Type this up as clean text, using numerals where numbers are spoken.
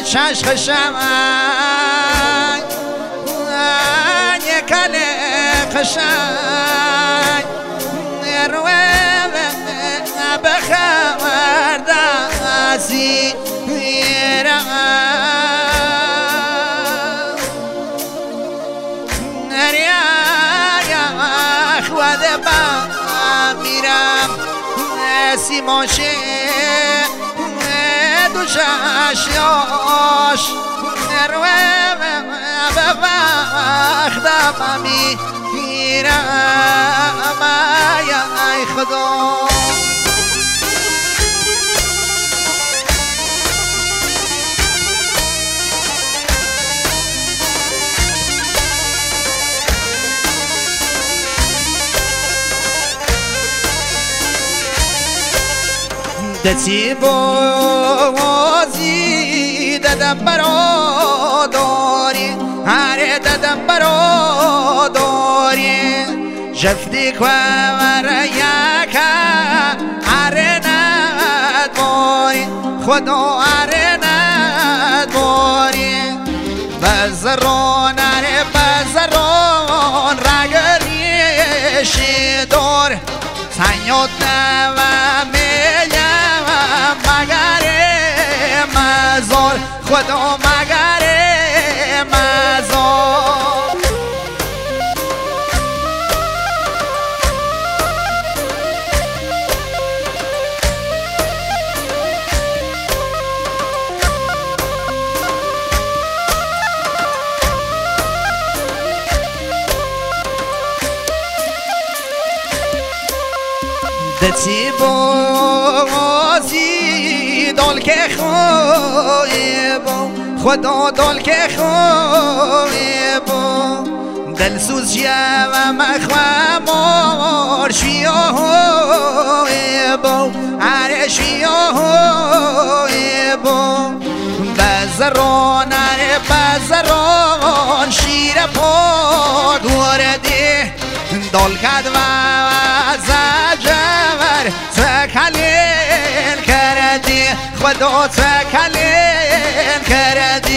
شش خشمای نکله خشای روه بخبر دازی سیماشه دو شاشیاش روه به وقت میرم ای خدا دتی بازی ددم براداری هر ددم براداری جفتی که ورایکا هر نداری خدا هر نداری بزران هر بزران رگریشی دار سنیاد نومی خدا مگر مزار دتی بازی دل که خدا دل که خویبو دلسوز و مخوامار شیاهویبو هر شیاهویبو بزران هر بزران شیر پاک وردی دل کد و زجور تکلین کردی خدا تکلین کردی